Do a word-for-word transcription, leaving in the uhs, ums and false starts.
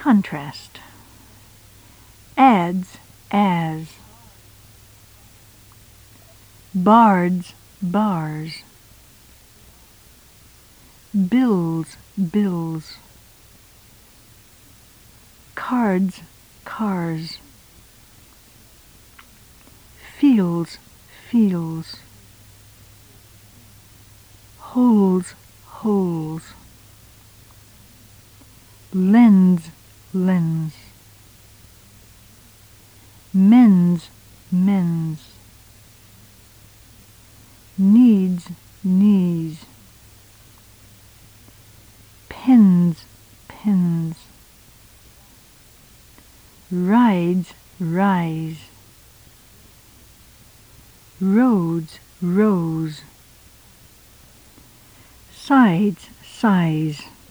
Contrast. Adds, as. Bards, bars. Bills, bills. Cards, cars. Fields, fields. Holes, holes. Lens, lens. Men's, men's. Needs, knees. Pens, pens. Rides, rise. Roads, rows. Sides, size.